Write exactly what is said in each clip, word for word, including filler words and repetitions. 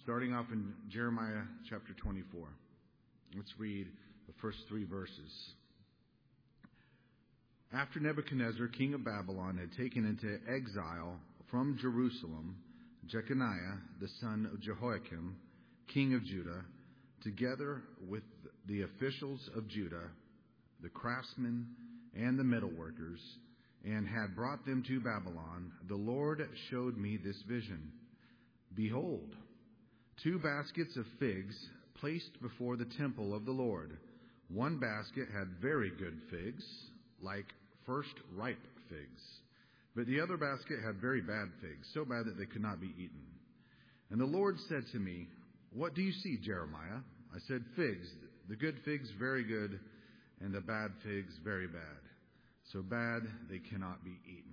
starting off in Jeremiah chapter twenty-four. Let's read the first three verses. After Nebuchadnezzar, king of Babylon, had taken into exile from Jerusalem Jeconiah, the son of Jehoiakim, king of Judah, together with the officials of Judah, the craftsmen and the metalworkers, and had brought them to Babylon, the Lord showed me this vision. Behold, two baskets of figs placed before the temple of the Lord. One basket had very good figs, like first ripe figs. But the other basket had very bad figs, so bad that they could not be eaten. And the Lord said to me, What do you see, Jeremiah? I said, Figs. The good figs, very good, and the bad figs, very bad. So bad they cannot be eaten.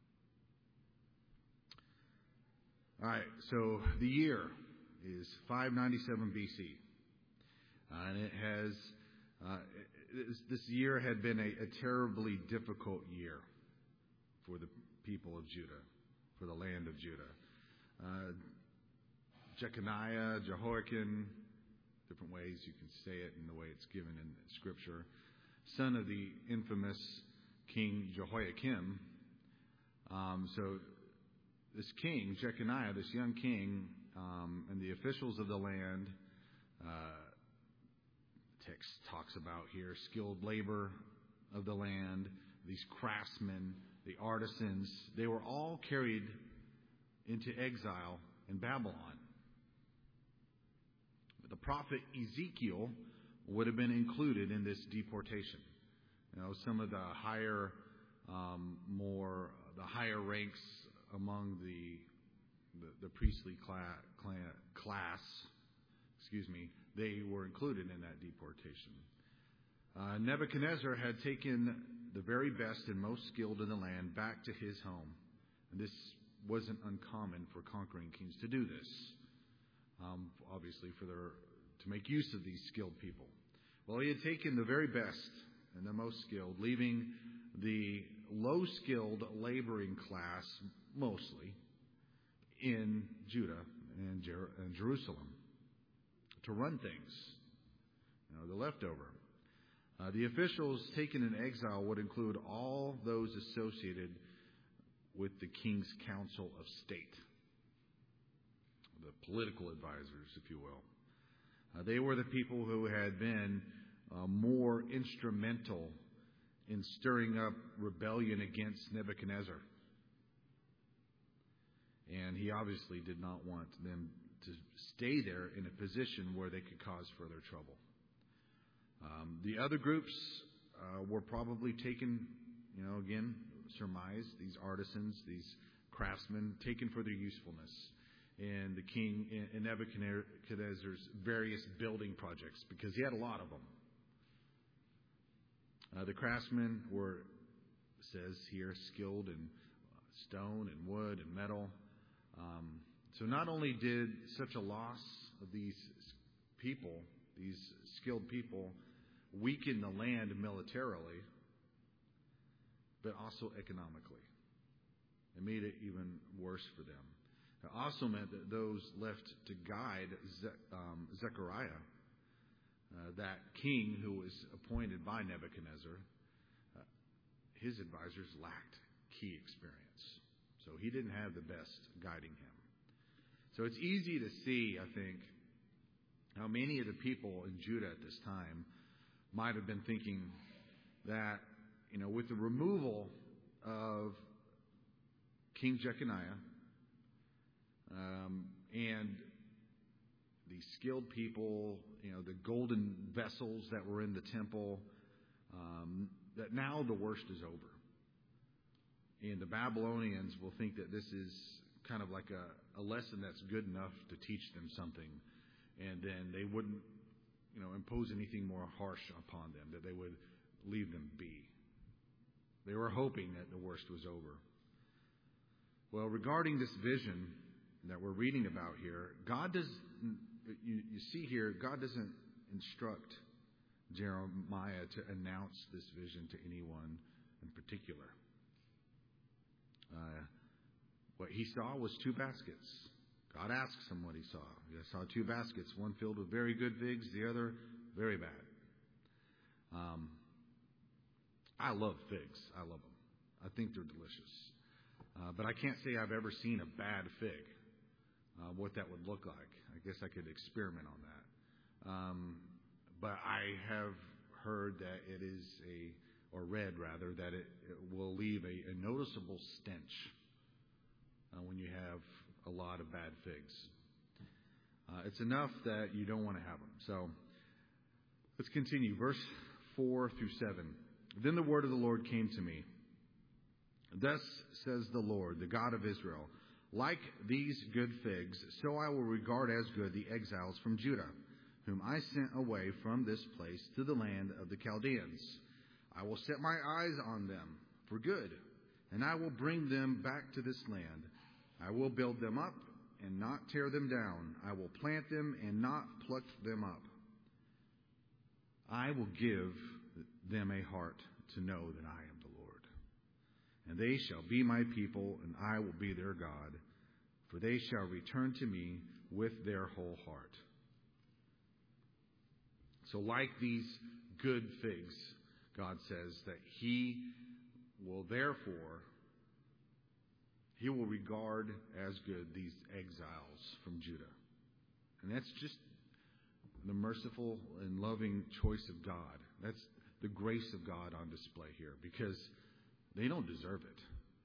All right, so the year is five ninety-seven B C. Uh, and it has, uh, this, this year had been a, a terribly difficult year for the people of Judah, for the land of Judah. Uh, Jeconiah, Jehoiakim, different ways you can say it in the way it's given in Scripture, son of the infamous King Jehoiakim. Um, so this king, Jeconiah, this young king, um, and the officials of the land, uh, text talks about here, skilled labor of the land, these craftsmen, the artisans, they were all carried into exile in Babylon. The prophet Ezekiel would have been included in this deportation. You know, some of the higher, um, more the higher ranks among the the, the priestly class, class, excuse me, they were included in that deportation. Uh, Nebuchadnezzar had taken the very best and most skilled in the land back to his home. And this wasn't uncommon for conquering kings to do this. Um, obviously, for their to make use of these skilled people. Well, he had taken the very best and the most skilled, leaving the low-skilled laboring class, mostly, in Judah and, Jer- and Jerusalem to run things. You know, the leftover. Uh, the officials taken in exile would include all those associated with the king's council of state, the political advisors, if you will. Uh, they were the people who had been uh, more instrumental in stirring up rebellion against Nebuchadnezzar. And he obviously did not want them to stay there in a position where they could cause further trouble. Um, the other groups uh, were probably taken, you know, again, surmise, these artisans, these craftsmen, taken for their usefulness in the king, in Nebuchadnezzar's various building projects, because he had a lot of them. Uh, the craftsmen were, says here, skilled in stone and wood and metal. Um, so not only did such a loss of these people, these skilled people, weaken the land militarily, but also economically. It made it even worse for them. It also meant that those left to guide Ze- um, Zechariah, uh, that king who was appointed by Nebuchadnezzar, uh, his advisors lacked key experience. So he didn't have the best guiding him. So it's easy to see, I think, how many of the people in Judah at this time might have been thinking that, you know, with the removal of King Jeconiah um, and the skilled people, you know, the golden vessels that were in the temple, um, that now the worst is over. And the Babylonians will think that this is kind of like a, a lesson that's good enough to teach them something. And then they wouldn't, you know, impose anything more harsh upon them, that they would leave them be. They were hoping that the worst was over. Well, regarding this vision that we're reading about here, God does, you, you see here, God doesn't instruct Jeremiah to announce this vision to anyone in particular. Uh, what he saw was two baskets God asks him what he saw. He saw two baskets, one filled with very good figs, the other very bad. Um, I love figs. I love them. I think they're delicious. Uh, but I can't say I've ever seen a bad fig, uh, what that would look like. I guess I could experiment on that. Um, but I have heard that it is a, or read rather, that it, it will leave a, a noticeable stench uh, when you have a lot of bad figs. Uh, it's enough that you don't want to have them. So let's continue. Verse four through seven. Then the word of the Lord came to me. Thus says the Lord, the God of Israel, like these good figs, so I will regard as good the exiles from Judah, whom I sent away from this place to the land of the Chaldeans. I will set my eyes on them for good, and I will bring them back to this land. I will build them up and not tear them down. I will plant them and not pluck them up. I will give them a heart to know that I am the Lord. And they shall be my people, and I will be their God. For they shall return to me with their whole heart. So like these good figs, God says that He will therefore, He will regard as good these exiles from Judah. And that's just the merciful and loving choice of God. That's the grace of God on display here, because they don't deserve it.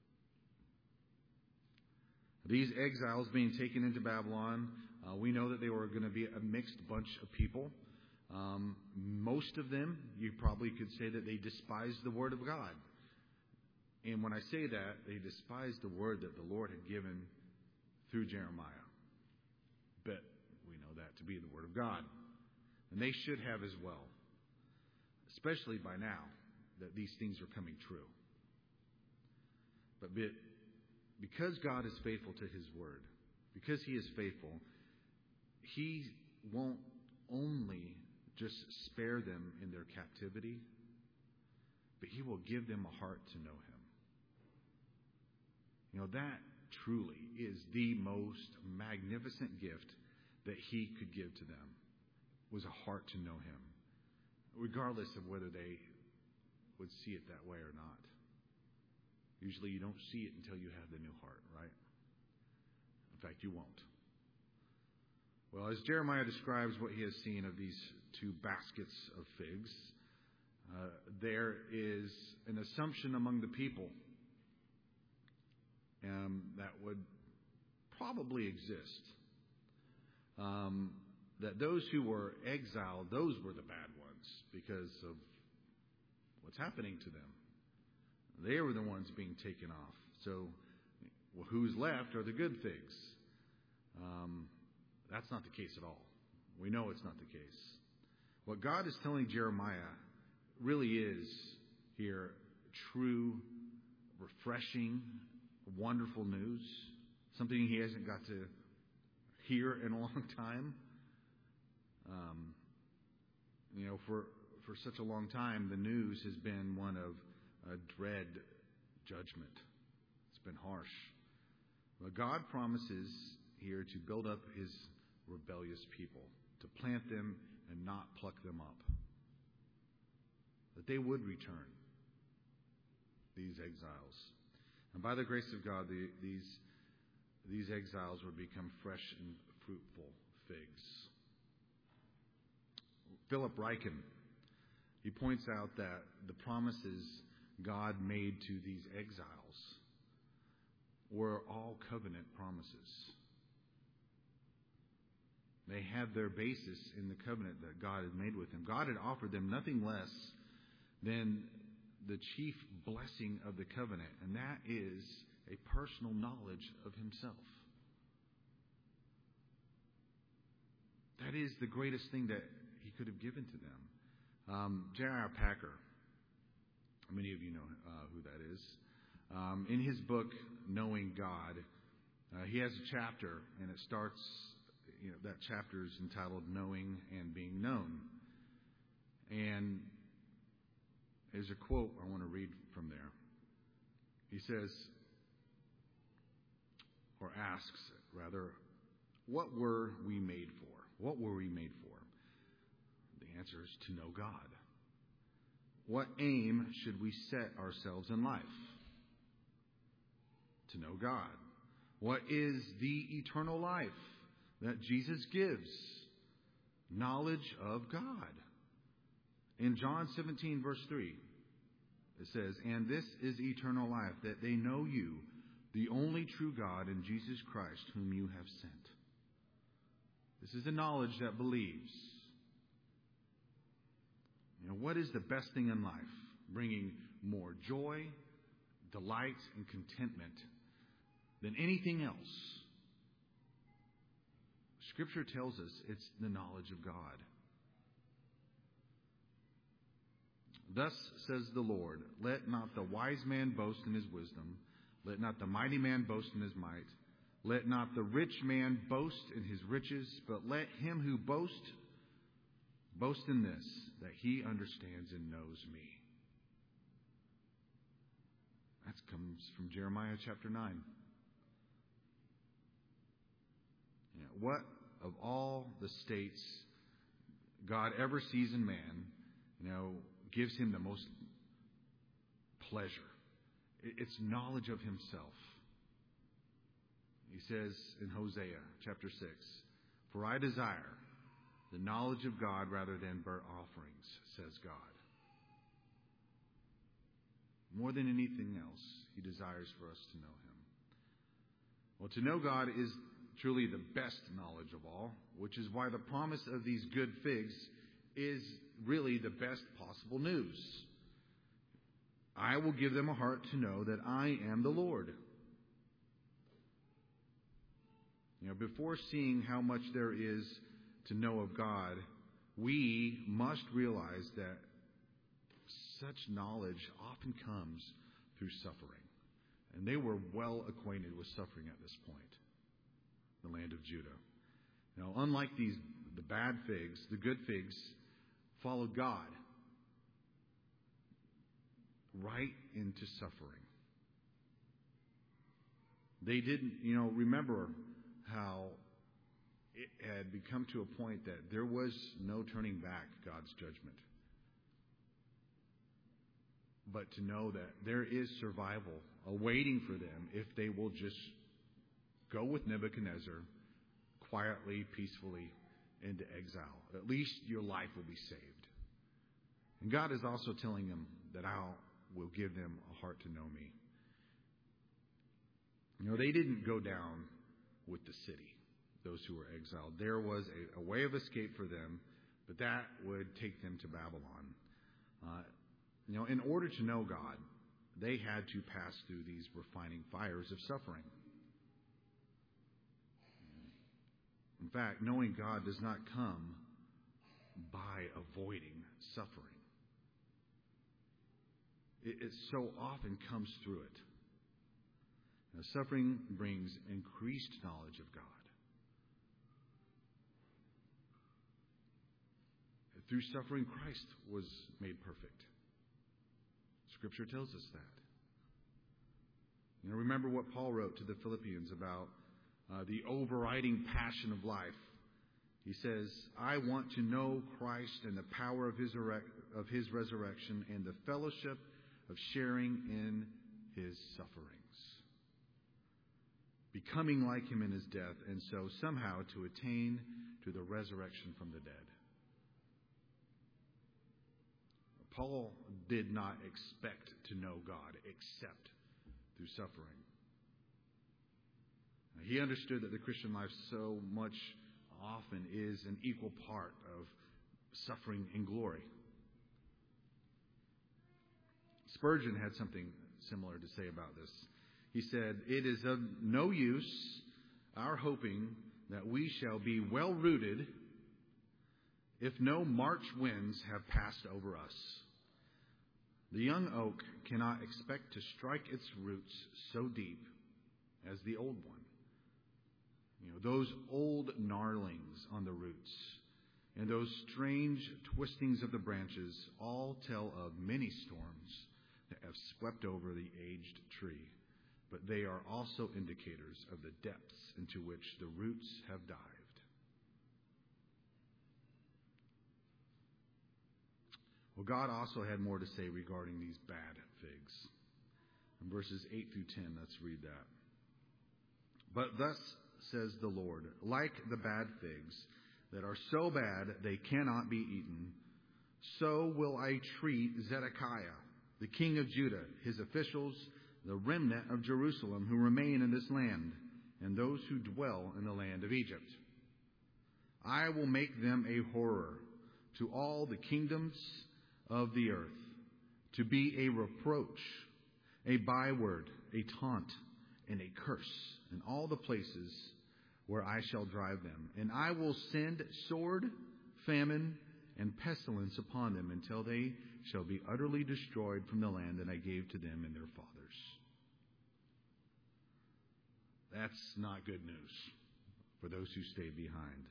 These exiles being taken into Babylon, uh, we know that they were going to be a mixed bunch of people. Um, most of them, you probably could say that they despised the word of God. And when I say that, they despised the word that the Lord had given through Jeremiah. But we know that to be the word of God. And they should have as well. Especially by now that these things are coming true. But because God is faithful to His word, because He is faithful, He won't only just spare them in their captivity, but He will give them a heart to know Him. You know, that truly is the most magnificent gift that He could give to them, was a heart to know Him, regardless of whether they would see it that way or not. Usually you don't see it until you have the new heart, right? In fact, you won't. Well, as Jeremiah describes what he has seen of these two baskets of figs, uh, there is an assumption among the people um, that would probably exist. Um, that those who were exiled, those were the bad ones because of what's happening to them. They were the ones being taken off. So, well, who's left are the good figs. Um, that's not the case at all. We know it's not the case. What God is telling Jeremiah really is here true, refreshing, wonderful news. Something he hasn't got to hear in a long time. Um, you know, for for such a long time, the news has been one of a dread judgment. It's been harsh. But God promises here to build up His rebellious people, to plant them and not pluck them up. That they would return, these exiles. And by the grace of God, the, these, these exiles would become fresh and fruitful figs. Philip Ryken, he points out that the promises God made to these exiles were all covenant promises. They had their basis in the covenant that God had made with them. God had offered them nothing less than the chief blessing of the covenant, and that is a personal knowledge of Himself. That is the greatest thing that He could have given to them. Um, J I R Packer, many of you know uh, who that is. Um, in his book, Knowing God, uh, he has a chapter, and it starts, you know, that chapter is entitled Knowing and Being Known. And there's a quote I want to read from there. He says, or asks, rather, what were we made for? What were we made for? The answer is to know God. What aim should we set ourselves in life? To know God. What is the eternal life that Jesus gives? Knowledge of God. In John seventeen, verse three, it says, "And this is eternal life, that they know you, the only true God, and Jesus Christ, whom you have sent." This is a knowledge that believes. You know, what is the best thing in life? Bringing more joy, delight, and contentment than anything else. Scripture tells us it's the knowledge of God. Thus says the Lord, "Let not the wise man boast in his wisdom. Let not the mighty man boast in his might. Let not the rich man boast in his riches, but let him who boasts boast in this, that he understands and knows me." That comes from Jeremiah chapter nine. You know, what of all the states God ever sees in man, you know, gives him the most pleasure? It's knowledge of himself. He says in Hosea chapter six, "For I desire the knowledge of God rather than burnt offerings," says God. More than anything else, He desires for us to know Him. Well, to know God is truly the best knowledge of all, which is why the promise of these good figs is really the best possible news. "I will give them a heart to know that I am the Lord." You know, before seeing how much there is to know of God, we must realize that such knowledge often comes through suffering. And they were well acquainted with suffering at this point, the land of Judah. Now, unlike these the bad figs, the good figs followed God right into suffering. They didn't, you know, remember how it had become to a point that there was no turning back God's judgment. But to know that there is survival awaiting for them if they will just go with Nebuchadnezzar quietly, peacefully into exile. At least your life will be saved. And God is also telling them that I will give them a heart to know me. You know, they didn't go down with the city, those who were exiled. There was a, a way of escape for them, but that would take them to Babylon. Uh, you know, in order to know God, they had to pass through these refining fires of suffering. In fact, knowing God does not come by avoiding suffering. It, it so often comes through it. Now, suffering brings increased knowledge of God. Through suffering, Christ was made perfect. Scripture tells us that. You know, remember what Paul wrote to the Philippians about uh, the overriding passion of life. He says, "I want to know Christ and the power of his, of his resurrection and the fellowship of sharing in his sufferings, becoming like him in his death, and so somehow to attain to the resurrection from the dead." Paul did not expect to know God except through suffering. He understood that the Christian life so much often is an equal part of suffering and glory. Spurgeon had something similar to say about this. He said, "It is of no use our hoping that we shall be well rooted if no March winds have passed over us. The young oak cannot expect to strike its roots so deep as the old one. You know, those old gnarlings on the roots and those strange twistings of the branches all tell of many storms that have swept over the aged tree. but they are also indicators of the depths into which the roots have dived. Well, God also had more to say regarding these bad figs. In verses eight through ten, let's read that. But thus says the Lord, like the bad figs that are so bad they cannot be eaten, so will I treat Zedekiah, the king of Judah, his officials, the remnant of Jerusalem who remain in this land, and those who dwell in the land of Egypt. I will make them a horror to all the kingdoms of the earth, to be a reproach, a byword, a taunt, and a curse in all the places where I shall drive them. And I will send sword, famine, and pestilence upon them until they shall be utterly destroyed from the land that I gave to them and their fathers. That's not good news for those who stay behind.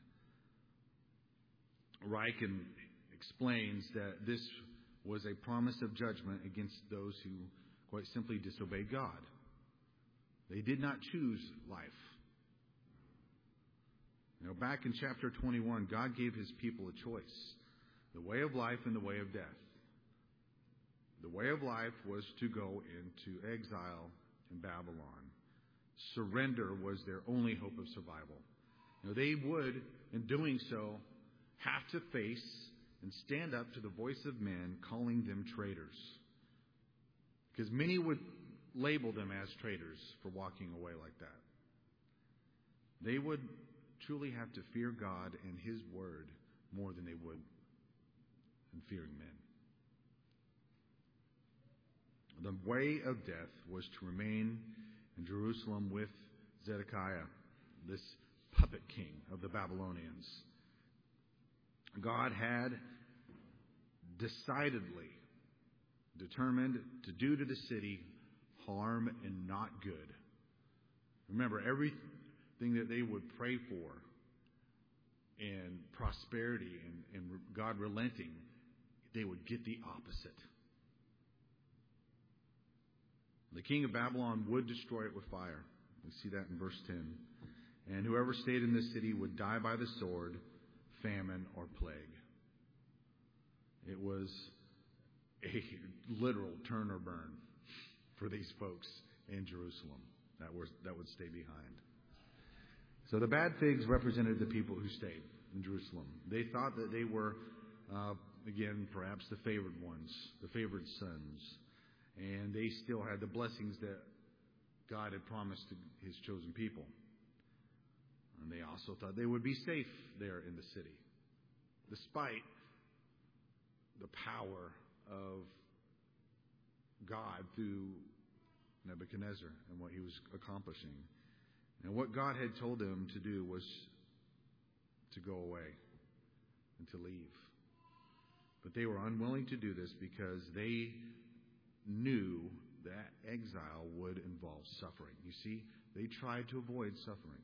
Ryken explains that this was a promise of judgment against those who quite simply disobeyed God. They did not choose life. You know, back in chapter twenty-one, God gave his people a choice, the way of life and the way of death. The way of life was to go into exile in Babylon. Surrender was their only hope of survival. You know, they would, in doing so, have to face and stand up to the voice of men calling them traitors. Because many would label them as traitors for walking away like that. They would truly have to fear God and his word more than they would in fearing men. The way of death was to remain in Jerusalem with Zedekiah, this puppet king of the Babylonians. God had decidedly determined to do to the city harm and not good. Remember, everything that they would pray for and prosperity and, and God relenting, they would get the opposite. The king of Babylon would destroy it with fire. We see that in verse ten. And whoever stayed in this city would die by the sword, famine, or plague. It was a literal turn or burn for these folks in Jerusalem that was that would stay behind. So the bad figs represented the people who stayed in Jerusalem. They thought that they were, uh, again, perhaps the favored ones, the favored sons. And they still had the blessings that God had promised to his chosen people. And they also thought they would be safe there in the city, despite the power of God through Nebuchadnezzar and what he was accomplishing. And what God had told them to do was to go away and to leave. But they were unwilling to do this because they knew that exile would involve suffering. You see, they tried to avoid suffering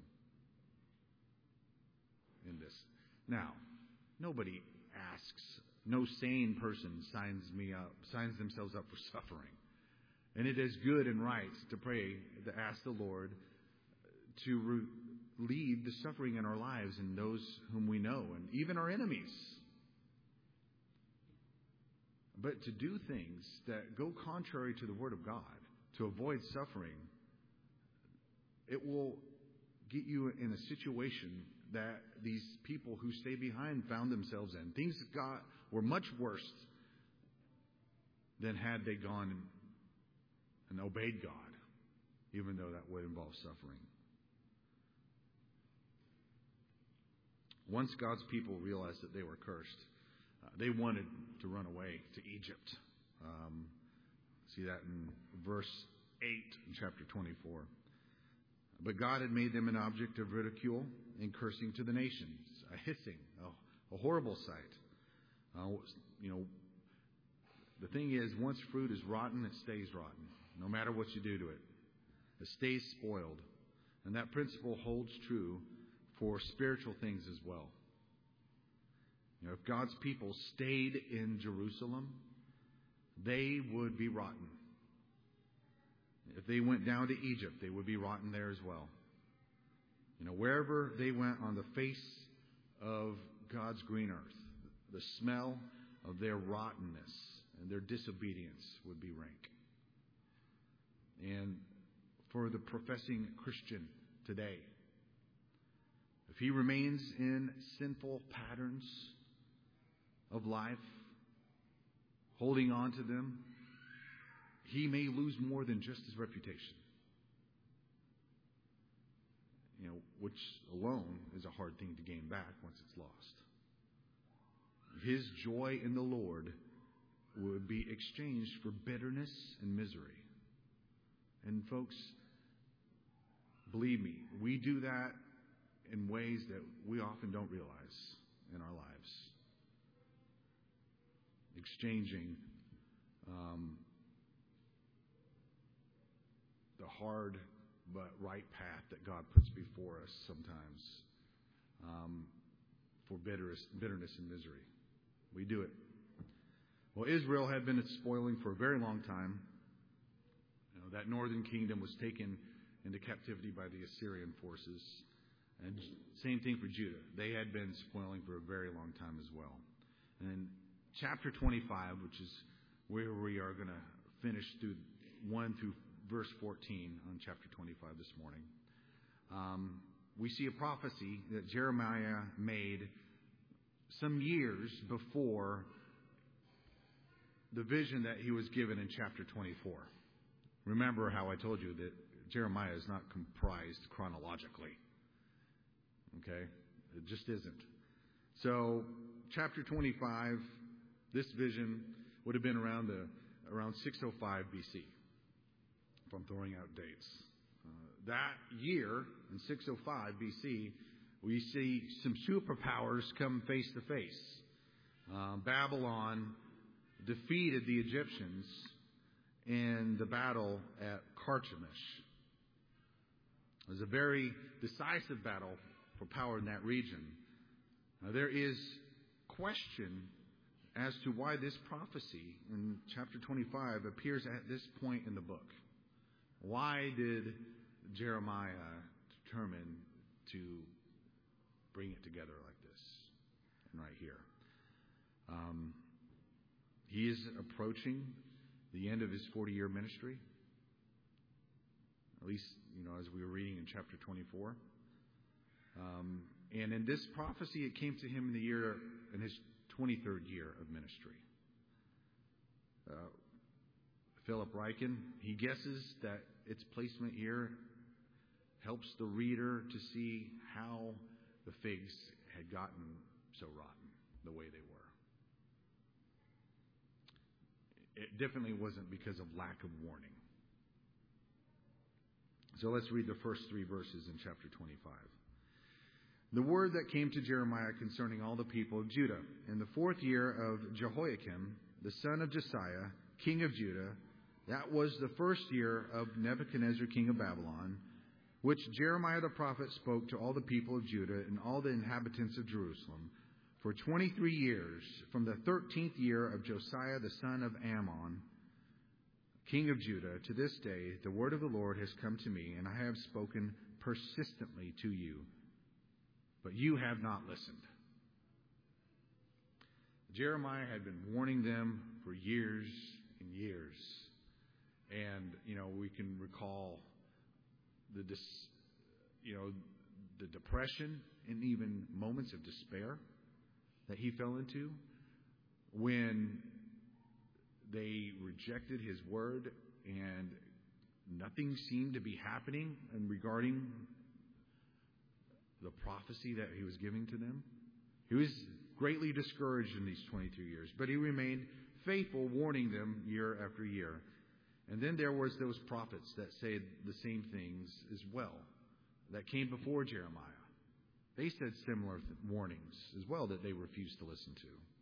in this. Now, nobody asks, no sane person signs me up, signs themselves up for suffering. And it is good and right to pray, to ask the Lord to relieve the suffering in our lives and those whom we know, and even our enemies. But to do things that go contrary to the Word of God, to avoid suffering, it will get you in a situation that these people who stay behind found themselves in. Things got were much worse than had they gone and, and obeyed God, even though that would involve suffering. Once God's people realized that they were cursed, uh, they wanted to run away to Egypt. Um, see that in verse eight in chapter twenty-four. But God had made them an object of ridicule and cursing to the nations, a hissing, a, a horrible sight. Uh, you know, the thing is, once fruit is rotten, it stays rotten, no matter what you do to it. It stays spoiled. And that principle holds true for spiritual things as well. You know, if God's people stayed in Jerusalem, they would be rotten. If they went down to Egypt, they would be rotten there as well. You know, wherever they went on the face of God's green earth, the smell of their rottenness and their disobedience would be rank. And for the professing Christian today, if he remains in sinful patterns of life, holding on to them, he may lose more than just his reputation. You know, which alone is a hard thing to gain back once it's lost. His joy in the Lord would be exchanged for bitterness and misery. And folks, believe me, we do that in ways that we often don't realize in our lives. Exchanging um, the hard but right path that God puts before us sometimes um, for bitterness, bitterness and misery. We do it. Well, Israel had been spoiling for a very long time. You know, that northern kingdom was taken into captivity by the Assyrian forces. And same thing for Judah. They had been spoiling for a very long time as well. And in chapter twenty-five, which is where we are going to finish through one through verse fourteen on chapter twenty-five this morning, um, we see a prophecy that Jeremiah made some years before the vision that he was given in chapter twenty-four. Remember how I told you that Jeremiah is not comprised chronologically. Okay? It just isn't. So, chapter twenty-five, this vision would have been around the, around six oh five B C, if I'm throwing out dates. Uh, that year, in six oh five B C, we see some superpowers come face to face. Uh, Babylon defeated the Egyptians in the battle at Carchemish. It was a very decisive battle for power in that region. Now, there is question as to why this prophecy in chapter twenty-five appears at this point in the book. Why did Jeremiah determine to bring it together like this and right here? Um, he is approaching the end of his forty-year ministry. At least, you know, as we were reading in chapter twenty-four. Um, and in this prophecy, it came to him in the year, in his twenty-third year of ministry. Uh, Philip Ryken, he guesses that its placement here helps the reader to see how the figs had gotten so rotten the way they were. It definitely wasn't because of lack of warning. So let's read the first three verses in chapter twenty-five. The word that came to Jeremiah concerning all the people of Judah in the fourth year of Jehoiakim, the son of Josiah, king of Judah, that was the first year of Nebuchadnezzar, king of Babylon, which Jeremiah the prophet spoke to all the people of Judah and all the inhabitants of Jerusalem for twenty-three years, from the thirteenth year of Josiah the son of Ammon, king of Judah, to this day. The word of the Lord has come to me, and I have spoken persistently to you, but you have not listened. Jeremiah had been warning them for years and years. And, you know, we can recall the, dis, you know, the depression and even moments of despair that he fell into when they rejected his word and nothing seemed to be happening and regarding the prophecy that he was giving to them. He was greatly discouraged in these twenty-two years, but he remained faithful, warning them year after year. And then there was those prophets that said the same things as well, that came before Jeremiah. They said similar th- warnings as well that they refused to listen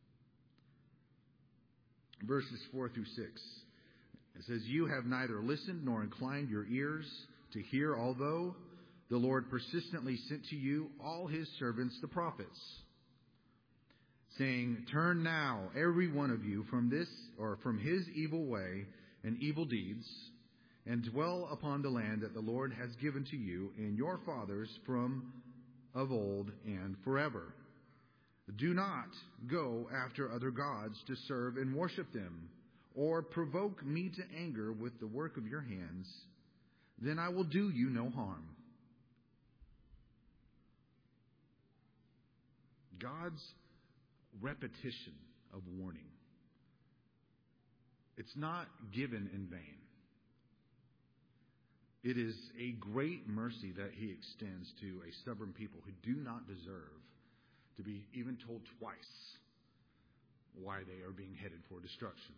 to. Verses four through six. It says, you have neither listened nor inclined your ears to hear, although the Lord persistently sent to you all his servants, the prophets, saying, turn now, every one of you, from this or from his evil way and evil deeds, and dwell upon the land that the Lord has given to you and your fathers from of old and forever. Do not go after other gods to serve and worship them, or provoke me to anger with the work of your hands. Then I will do you no harm. God's repetition of warning. It's not given in vain. It is a great mercy that he extends to a stubborn people who do not deserve to be even told twice why they are being headed for destruction.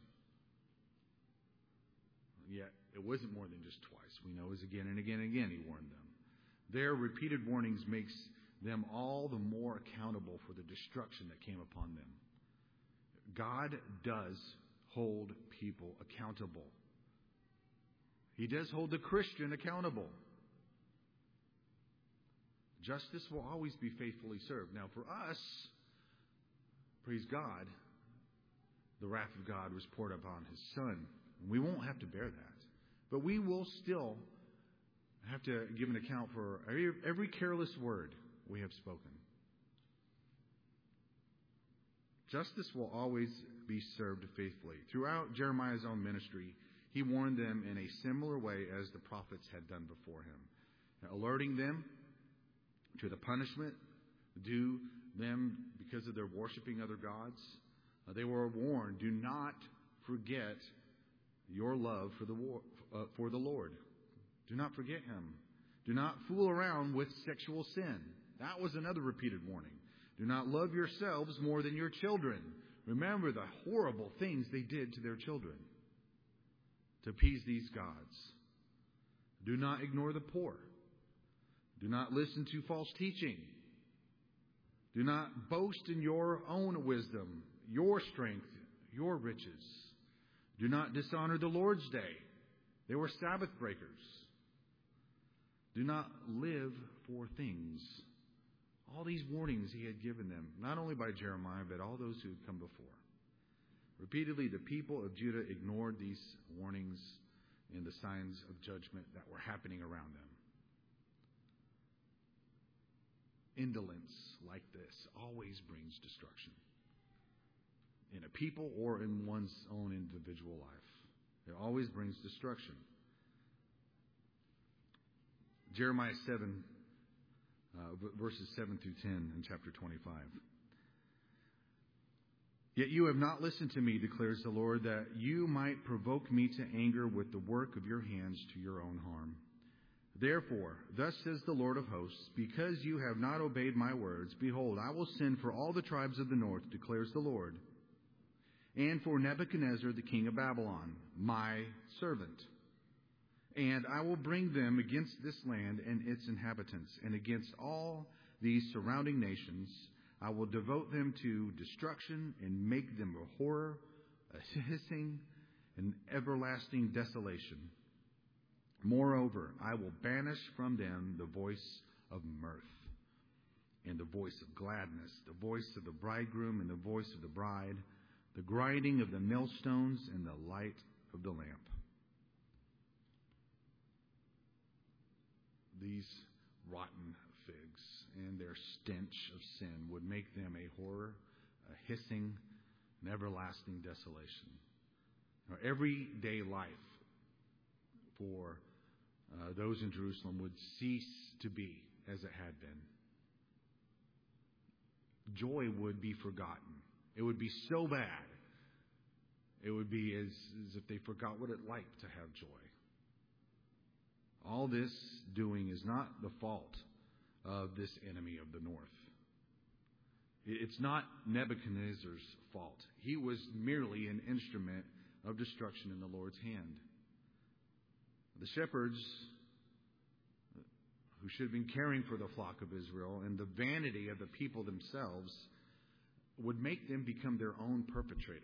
Yet it wasn't more than just twice. We know it was again and again and again he warned them. Their repeated warnings makes them all the more accountable for the destruction that came upon them. God does hold people accountable. He does hold the Christian accountable. Justice will always be faithfully served. Now for us, praise God, the wrath of God was poured upon his Son. We won't have to bear that. But we will still have to give an account for every, every careless word we have spoken. Justice will always be served faithfully. Throughout Jeremiah's own ministry, he warned them in a similar way as the prophets had done before him, alerting them to the punishment due them because of their worshiping other gods. Uh, they were warned, do not forget your love for the war, uh, for the Lord. Do not forget him. Do not fool around with sexual sin. That was another repeated warning. Do not love yourselves more than your children. Remember the horrible things they did to their children to appease these gods. Do not ignore the poor. Do not listen to false teaching. Do not boast in your own wisdom, your strength, your riches. Do not dishonor the Lord's day. They were Sabbath breakers. Do not live for things. All these warnings he had given them, not only by Jeremiah, but all those who had come before. Repeatedly, the people of Judah ignored these warnings and the signs of judgment that were happening around them. Indolence like this always brings destruction in a people or in one's own individual life. It always brings destruction. Jeremiah seven, uh, verses seven through ten in chapter twenty-five. Yet you have not listened to me, declares the Lord, that you might provoke me to anger with the work of your hands to your own harm. Therefore, thus says the Lord of hosts, because you have not obeyed my words, behold, I will send for all the tribes of the north, declares the Lord, and for Nebuchadnezzar, the king of Babylon, my servant. And I will bring them against this land and its inhabitants, and against all these surrounding nations. I will devote them to destruction and make them a horror, a hissing, and everlasting desolation. Moreover, I will banish from them the voice of mirth, and the voice of gladness, the voice of the bridegroom and the voice of the bride, the grinding of the millstones and the light of the lamp. These rotten figs and their stench of sin would make them a horror, a hissing, an everlasting desolation. Our everyday life for uh, those in Jerusalem would cease to be as it had been. Joy would be forgotten. It would be so bad. It would be as, as if they forgot what it liked to have joy. All this doing is not the fault of this enemy of the north. It's not Nebuchadnezzar's fault. He was merely an instrument of destruction in the Lord's hand. The shepherds who should have been caring for the flock of Israel and the vanity of the people themselves would make them become their own perpetrators.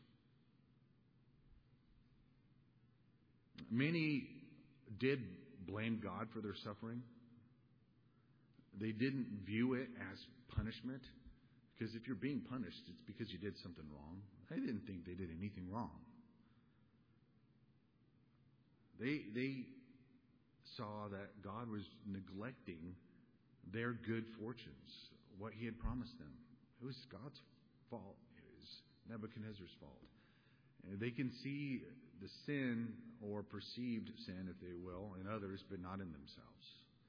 Many did blame God for their suffering. They didn't view it as punishment, because if you're being punished, it's because you did something wrong. They didn't think they did anything wrong. They, they saw that God was neglecting their good fortunes, what he had promised them. It was God's fault. It was Nebuchadnezzar's fault. And they can see the sin or perceived sin, if they will, in others, but not in themselves.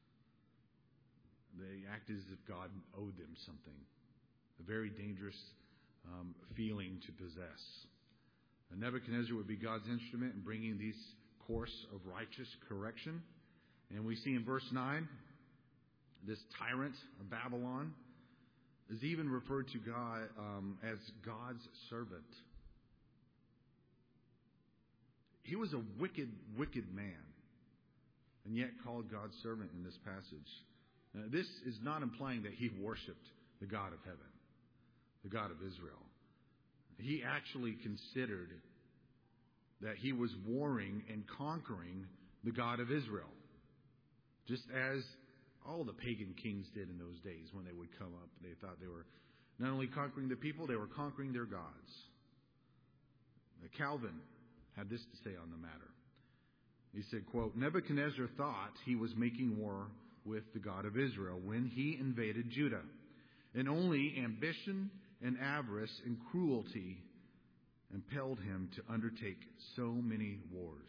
They act as if God owed them something. A very dangerous um, feeling to possess. And Nebuchadnezzar would be God's instrument in bringing these course of righteous correction. And we see in verse nine, this tyrant of Babylon is even referred to God um, as God's servant. He was a wicked, wicked man, and yet called God's servant in this passage. Now, this is not implying that he worshipped the God of heaven, the God of Israel. He actually considered that he was warring and conquering the God of Israel, just as all the pagan kings did in those days when they would come up. They thought they were not only conquering the people, they were conquering their gods. Calvin had this to say on the matter. He said, quote, Nebuchadnezzar thought he was making war with the God of Israel when he invaded Judah, and only ambition and avarice and cruelty impelled him to undertake so many wars.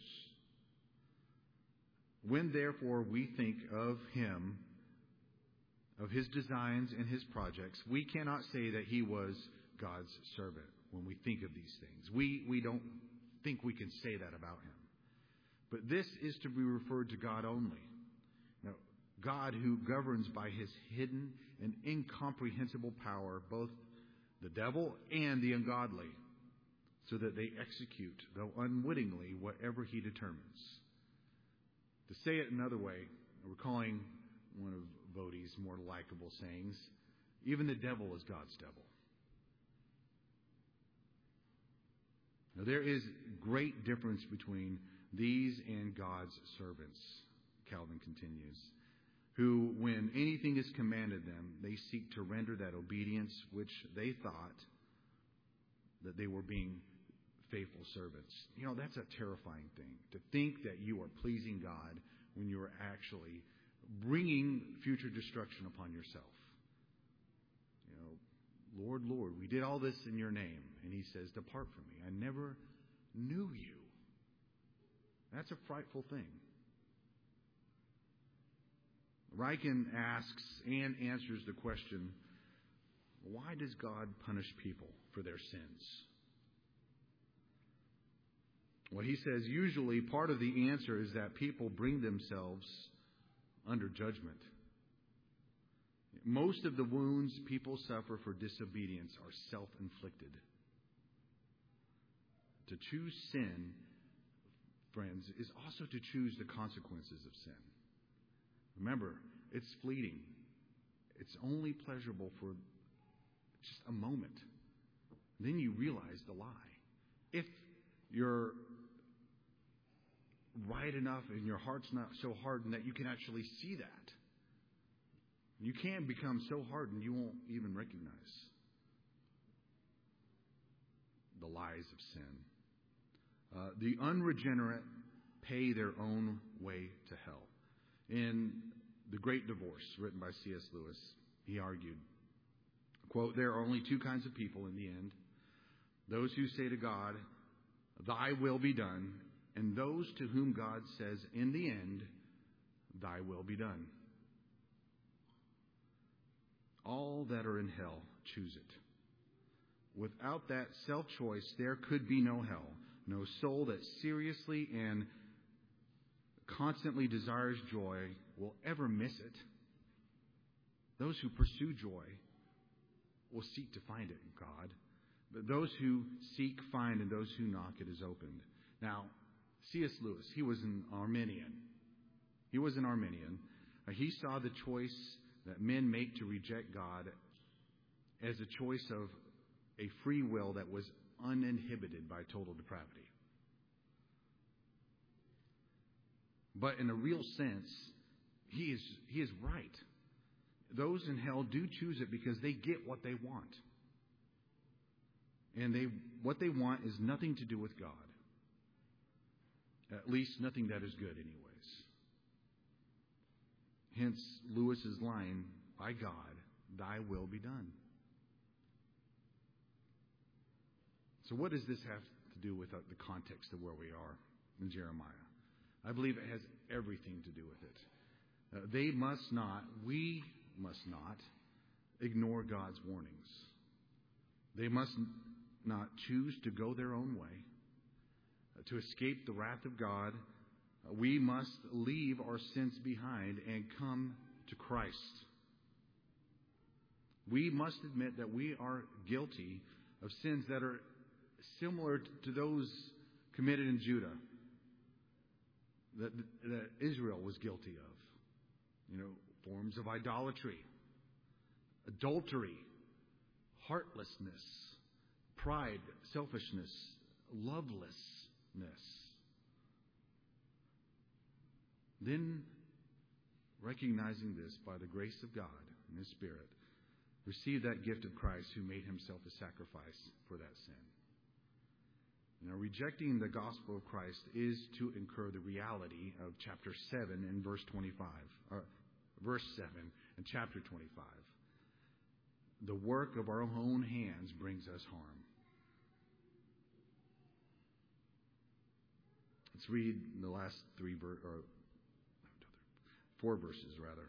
When, therefore, we think of him, of his designs and his projects, we cannot say that he was God's servant when we think of these things. We, we don't think we can say that about him. But this is to be referred to God only. Now, God who governs by his hidden and incomprehensible power, both the devil and the ungodly, so that they execute, though unwittingly, whatever he determines. To say it another way, recalling one of Vodie's more likable sayings, even the devil is God's devil. Now, there is great difference between these and God's servants, Calvin continues, who, when anything is commanded them, they seek to render that obedience which they thought that they were being faithful servants. You know, that's a terrifying thing, to think that you are pleasing God when you are actually bringing future destruction upon yourself. You know, Lord, Lord, we did all this in your name. And he says, depart from me. I never knew you. That's a frightful thing. Ryken asks and answers the question, why does God punish people for their sins? Well, he says usually part of the answer is that people bring themselves under judgment. Most of the wounds people suffer for disobedience are self-inflicted. To choose sin, friends, is also to choose the consequences of sin. Remember, it's fleeting. It's only pleasurable for just a moment. Then you realize the lie. If you're right enough and your heart's not so hardened that you can actually see that, you can become so hardened you won't even recognize the lies of sin. Uh, the unregenerate pay their own way to hell. In The Great Divorce, written by C S Lewis, he argued, quote, there are only two kinds of people in the end. Those who say to God, thy will be done, and those to whom God says, in the end, thy will be done. All that are in hell choose it. Without that self-choice, there could be no hell. No soul that seriously and constantly desires joy will ever miss it. Those who pursue joy will seek to find it in God. But those who seek, find, and those who knock, it is opened. Now, C S Lewis, he was an Arminian. He was an Arminian. Uh, he saw the choice that men make to reject God as a choice of a free will that was uninhibited by total depravity. But in a real sense, he is he is right. Those in hell do choose it because they get what they want. And they what they want is nothing to do with God. At least nothing that is good anyways. Hence Lewis's line, by God, thy will be done. So what does this have to do with the context of where we are in Jeremiah? I believe it has everything to do with it. Uh, they must not, we must not, ignore God's warnings. They must not choose to go their own way. Uh, to escape the wrath of God, uh, we must leave our sins behind and come to Christ. We must admit that we are guilty of sins that are similar to those committed in Judah, that, that Israel was guilty of. You know, forms of idolatry, adultery, heartlessness, pride, selfishness, lovelessness. Then, recognizing this by the grace of God and His Spirit, receive that gift of Christ who made Himself a sacrifice for that sin. Now, rejecting the gospel of Christ is to incur the reality of chapter seven and verse twenty-five, or verse seven and chapter twenty-five. The work of our own hands brings us harm. Let's read the last three ver- or four verses rather.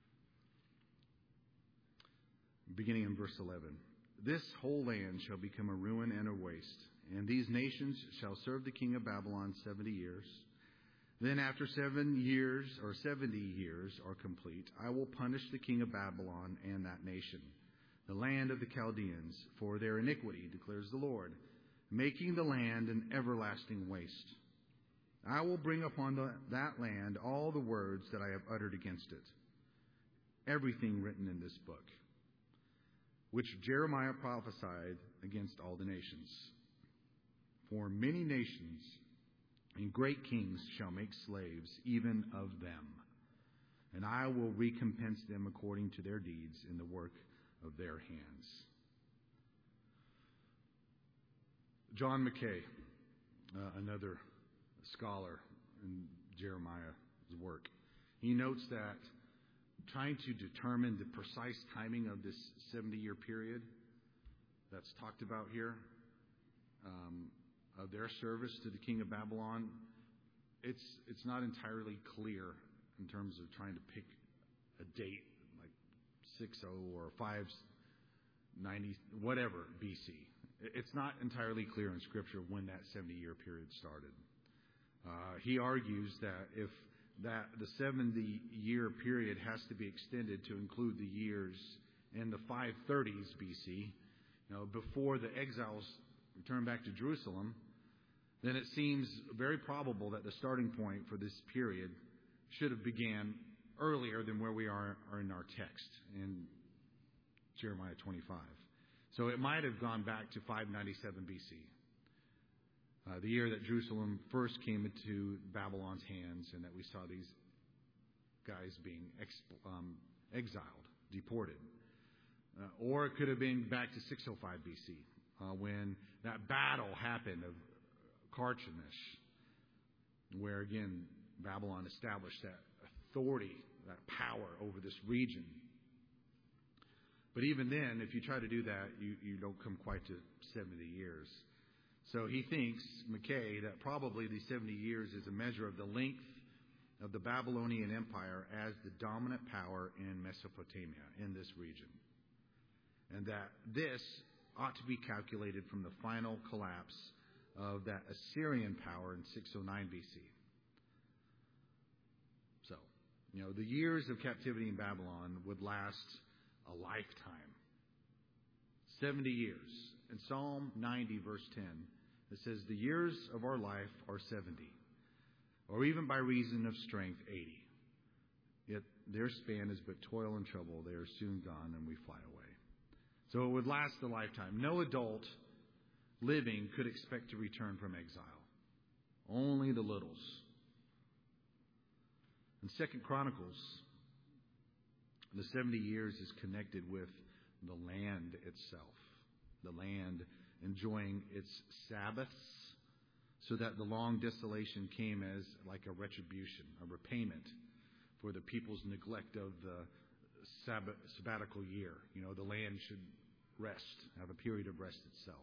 Beginning in verse eleven. This whole land shall become a ruin and a waste, and these nations shall serve the king of Babylon seventy years. Then after seven years, or seventy years are complete, I will punish the king of Babylon and that nation, the land of the Chaldeans, for their iniquity, declares the Lord, making the land an everlasting waste. I will bring upon the, that land all the words that I have uttered against it, everything written in this book, which Jeremiah prophesied against all the nations. For many nations and great kings shall make slaves even of them, and I will recompense them according to their deeds in the work of their hands. John Mackay, uh, another scholar in Jeremiah's work, he notes that trying to determine the precise timing of this seventy-year period that's talked about here, um, of their service to the king of Babylon, it's it's not entirely clear in terms of trying to pick a date like sixty or five ninety, whatever B C. It's not entirely clear in Scripture when that seventy-year period started. Uh, he argues that if that the seventy-year period has to be extended to include the years in the five thirties B C, you know, before the exiles return back to Jerusalem, then it seems very probable that the starting point for this period should have began earlier than where we are, are in our text in Jeremiah twenty-five. So it might have gone back to five ninety-seven B C, uh, the year that Jerusalem first came into Babylon's hands, and that we saw these guys being exp- um, exiled, deported. Uh, or it could have been back to six oh five B C, uh, when that battle happened of Carchemish, where again Babylon established that authority, that power over this region. But even then, if you try to do that, you, you don't come quite to seventy years. So he thinks, Mackay, that probably the seventy years is a measure of the length of the Babylonian Empire as the dominant power in Mesopotamia, in this region. And that this ought to be calculated from the final collapse of that Assyrian power in six oh nine B C. So, you know, the years of captivity in Babylon would last a lifetime. seventy years. In Psalm ninety, verse ten, it says, the years of our life are seventy, or even by reason of strength, eighty. Yet their span is but toil and trouble. They are soon gone, and we fly away. So it would last a lifetime. No adult living could expect to return from exile. Only the littles. In Second Chronicles, the seventy years is connected with the land itself. The land enjoying its Sabbaths, so that the long desolation came as like a retribution, a repayment for the people's neglect of the Sabbath, sabbatical year. You know, the land should rest, have a period of rest itself.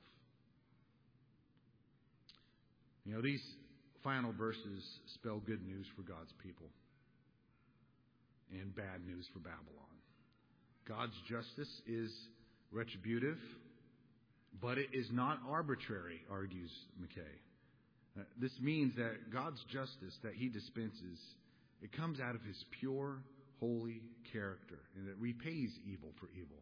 You know, these final verses spell good news for God's people and bad news for Babylon. God's justice is retributive, but it is not arbitrary, argues McKay. Uh, this means that God's justice that he dispenses, it comes out of his pure, holy character, and it repays evil for evil.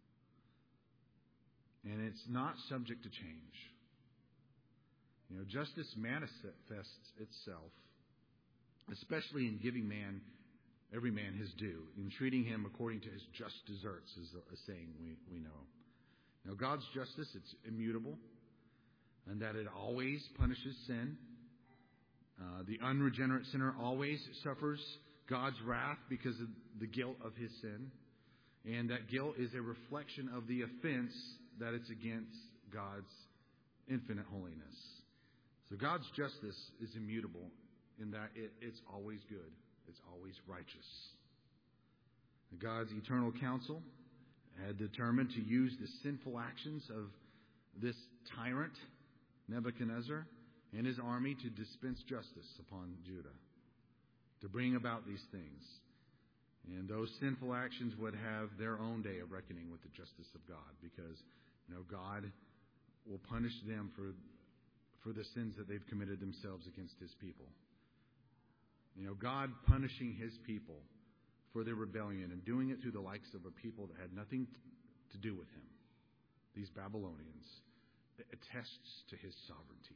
And it's not subject to change. You know, justice manifests itself, especially in giving man, every man his due, in treating him according to his just deserts, is a, a saying we, we know. Now, God's justice, it's immutable, and that it always punishes sin. Uh, the unregenerate sinner always suffers God's wrath because of the guilt of his sin. And that guilt is a reflection of the offense that it's against God's infinite holiness. So God's justice is immutable in that it, it's always good. It's always righteous. God's eternal counsel had determined to use the sinful actions of this tyrant, Nebuchadnezzar, and his army to dispense justice upon Judah, to bring about these things. And those sinful actions would have their own day of reckoning with the justice of God, because, you know, God will punish them for for the sins that they've committed themselves against his people. You know, God punishing his people for their rebellion and doing it through the likes of a people that had nothing to do with him, these Babylonians, attests to his sovereignty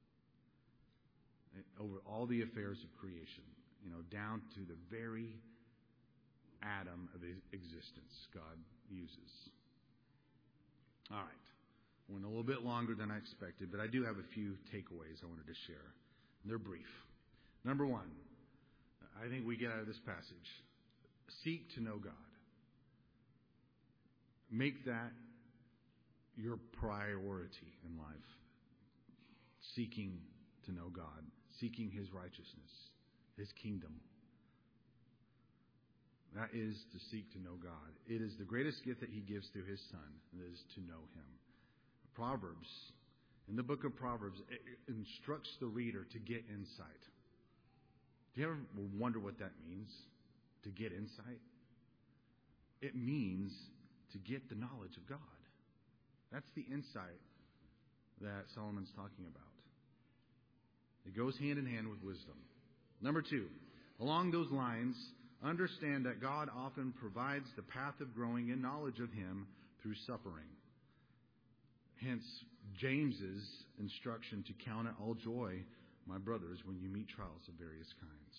over all the affairs of creation, you know, down to the very atom of his existence God uses. All right. Went a little bit longer than I expected, but I do have a few takeaways I wanted to share. They're brief. Number one, I think we get out of this passage, seek to know God. Make that your priority in life. Seeking to know God. Seeking his righteousness, his kingdom. That is to seek to know God. It is the greatest gift that he gives through his Son, and that is to know him. Proverbs, in the book of Proverbs, it instructs the reader to get insight. Do you ever wonder what that means, to get insight? It means to get the knowledge of God. That's the insight that Solomon's talking about. It goes hand in hand with wisdom. Number two, along those lines, understand that God often provides the path of growing in knowledge of him through suffering. Hence, James's instruction to count it all joy, my brothers, when you meet trials of various kinds.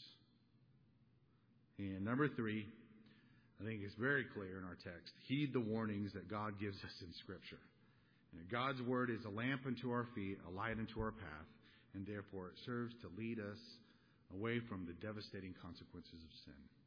And number three, I think it's very clear in our text. Heed the warnings that God gives us in Scripture. And God's Word is a lamp unto our feet, a light unto our path, and therefore it serves to lead us away from the devastating consequences of sin.